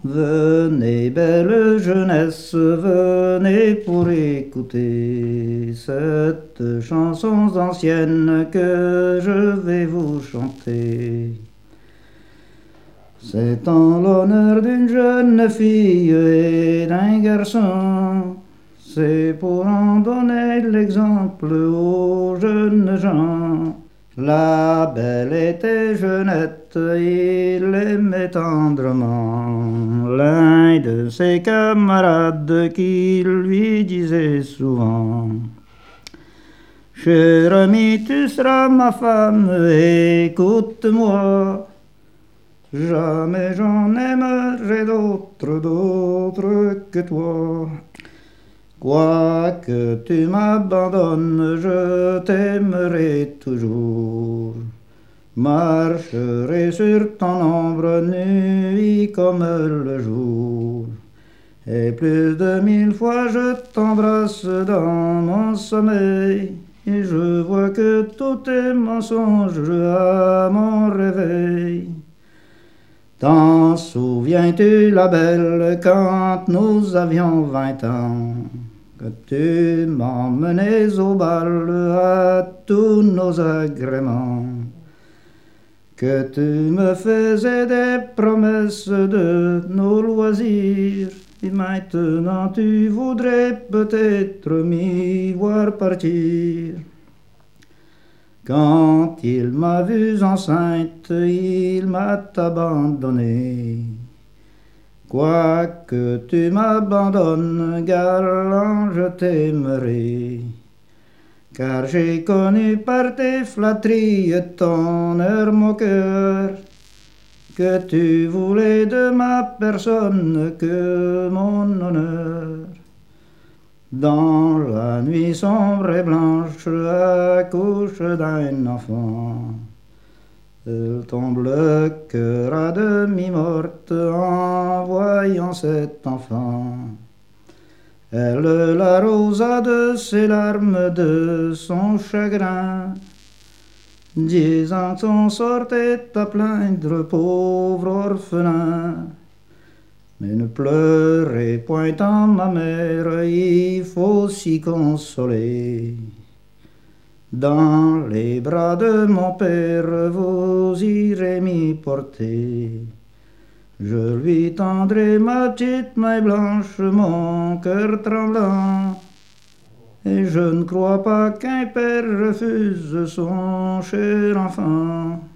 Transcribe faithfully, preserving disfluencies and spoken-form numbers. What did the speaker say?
Venez, belle jeunesse, venez pour écouter cette chanson ancienne que je vais vous chanter. C'est en l'honneur d'une jeune fille et d'un garçon, c'est pour en donner l'exemple aux jeunes gens. La belle était jeunette, il l'aimait tendrement. L'un de ses camarades qui lui disait souvent: cher ami, tu seras ma femme, écoute-moi. Jamais j'en aimerai d'autre, d'autre que toi. Quoique tu m'abandonnes, je t'aimerai toujours. Marcherai sur ton ombre nuit comme le jour. Et plus de mille fois je t'embrasse dans mon sommeil. Et je vois que tout est mensonge à mon réveil. T'en souviens-tu, la belle, quand nous avions vingt ans, que tu m'emmenais au bal à tous nos agréments, que tu me faisais des promesses de nos loisirs, et maintenant tu voudrais peut-être m'y voir partir. Quand il m'a vue enceinte, il m'a abandonné. Quoique tu m'abandonnes, galant, je t'aimerai. Car j'ai connu par tes flatteries ton air moqueur, que tu voulais de ma personne que mon honneur. Dans la nuit sombre et blanche, accouche d'un enfant. Elle tombe le cœur à demi morte en voyant cet enfant. Elle l'arrosa de ses larmes, de son chagrin, disant son sort est à plaindre, pauvre orphelin. Mais ne pleurez point en ma mère, il faut s'y consoler. Dans les bras de mon père, vous irez m'y porter. Je lui tendrai ma petite main blanche, mon cœur tremblant. Et je ne crois pas qu'un père refuse son cher enfant.